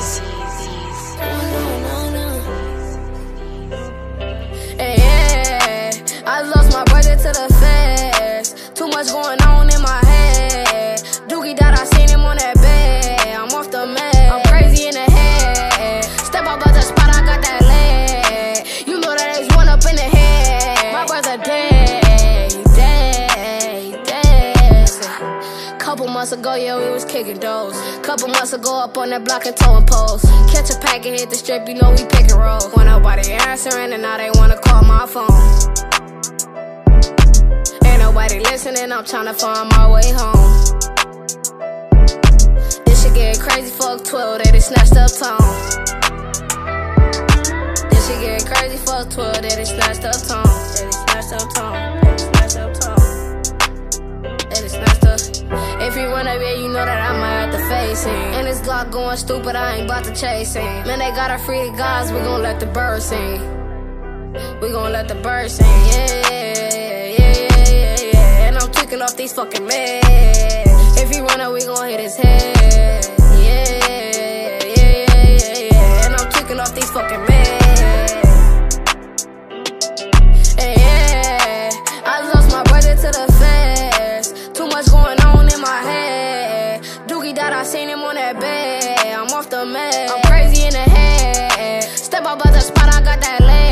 Yeah, I lost my brother to the feds. Too much going on in my head. Doogie died, I seen him on that bed. I'm off the mat, I'm crazy in the head. Step up out the spot, I got that leg. You know that there's one up in the head. My brother dead. Couple months ago, yeah, we was kicking doors. Couple months ago, up on that block and towing poles. Catch a pack and hit the strip, you know we pick and roll. When nobody answering, and now they wanna call my phone. Ain't nobody listening, I'm tryna find my way home. This shit get crazy, fuck 12, they snatched up tone. This shit get crazy, fuck 12, they snatched up tone. They snatched up tone. They snatched up tone. They snatched up. If he run up here, you know that I might have to face him. And this Glock going stupid, I ain't about to chase him. Man, they gotta free the guys, we gon' let the birds sing. We gon' let the birds sing, yeah. And I'm kicking off these fucking meds. If he run up, we gon' hit his head. Yeah. And I'm kicking off these fucking meds. Yeah, I lost my brother to the feds. Too much going on in my head. Doogie died, I seen him on that bed. I'm off the mat, I'm crazy in the head. Step up out the spot, I got that leg.